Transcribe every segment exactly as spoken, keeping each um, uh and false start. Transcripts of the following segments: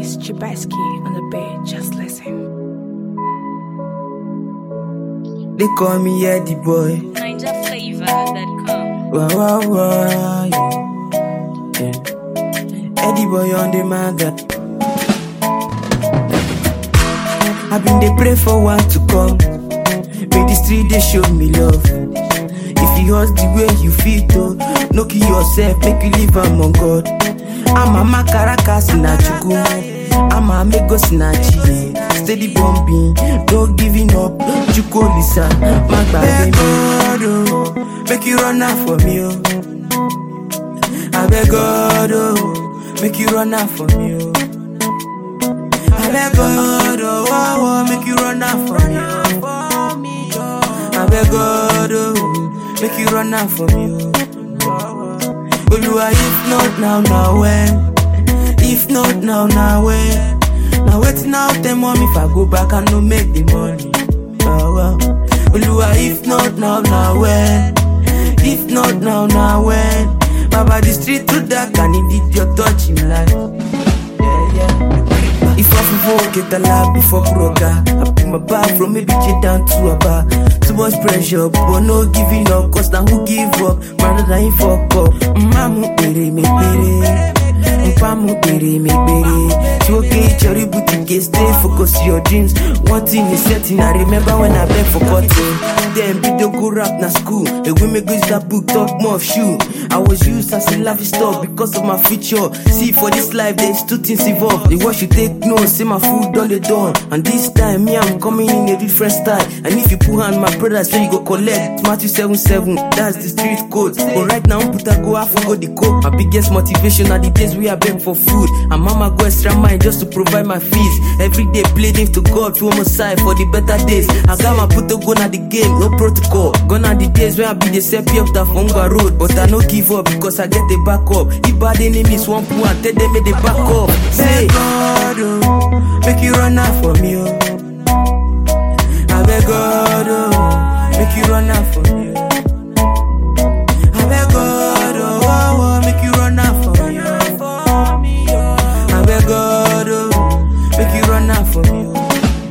It's Chibasky on the bed, just listen. They call me Eddie Boy. Ninja Flavor dot com. Wow, wow, wow, yeah. Yeah. Eddie Boy on the maga. I've been they pray for one to come. Make the street they show me love. If you hurt the way you feel though, no kill yourself, make you live among God. I'm a Macaracas in a chuku. I'm a Megos in a chile. Steady bumping, no giving up. Chuko Lisa, my baby. God, oh, make you run out for me, oh. I beg God, oh, make you run out for me, oh. I beg God, oh, oh, oh, make you run out for me, oh. I beg God, oh, make you run out for me, oh. Oluwa, if not now, now when? If not now, now when? Now waiting out them mom if I go back and no make the money. Oh, oh. Oluwa, if not now, now when? If not now, now when? Baba, the street too dark and it need your touch in life. Yeah, yeah. If I forget get a lot before Broga, I put my back from maybe J down to a bar. Too much pressure, but no giving up. Cause now who give up? Rather than fuck up. Mamu pere me pere. Mpamu pere me pere. So okay, cherry boutique, stay focus your dreams. One thing is certain, I remember when I beg for cotton. Then video go rap na school. The women go that book talk more of shoe. I was used as a lavish stuff because of my future. See for this life there's two things involved. The what you take no, say my food done the done. And this time me I'm coming in a different style. And if you put hand my brother so you go collect Matthew seven seven, that's the street code. But right now put a go half go the coke. My biggest motivation are the days we are beg for food. And mama go extra mile just to provide my fees. Every day pleading to God through my side for the better days. I got my put to go na the game, no protocol. Gone are the days when I be the seppi up that Fonga road. But I no give up because I get the back up. If bad enemies want to and tell them make the back up. Say God, oh, make you run out for me, oh. I beg God, oh, make you run out for me, oh. I beg God, oh, oh, oh, make you run out for me, oh. I beg God, oh, make you run out for me, oh.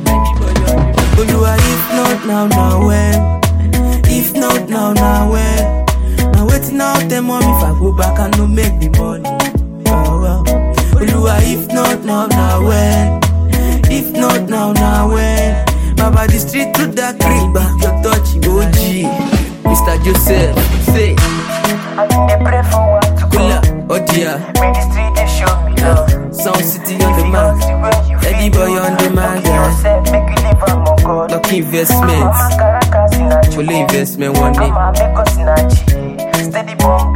But you are if not now, now when? If not now, now when? Now waiting out them mom if I go back and no make the money. Oh well. Oluwa, if not now, now when? If not now, now when? Baba, the street to that creek back your touch, O G. Mister Joseph, say. I think they pray for one to Kula, come. oh dear. May the street they show me love. Sound City on the man. Eddie Boy on the man. Make you live among God. Lucky investments. I'm a Caracas in a Full investment one day. I'm a Megos in a Chile. Steady bomb.